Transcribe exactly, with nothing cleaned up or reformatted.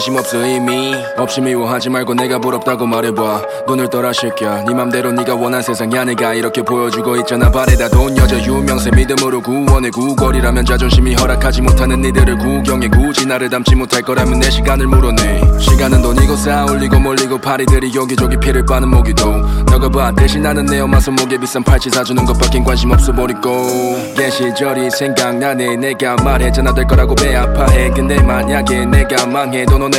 없어 이미 없이 미워하지 말고 내가 부럽다고 말해봐. 눈을 떠라 새끼야. 네 맘대로 네가 원한 세상이 아니가 이렇게 보여주고 있잖아. 발에다 돈 여자 유명세 믿음으로 구원의 구걸이라면 자존심이 허락하지 못하는 니들을 구경해. 굳이 나를 닮지 못할 거라면 내 시간을 물어내. 시간은 돈이고 쌓아올리고 몰리고 파리들이 여기저기 피를 빠는 모기도 너가 봐. 대신 나는 내 엄마 손목에 비싼 팔찌 사주는 것밖엔 관심 없어 버리고. 옛 시절이 생각나네. 내가 말했잖아 될 거라고 배 아파해. 근데 만약에 내가 망해도 넌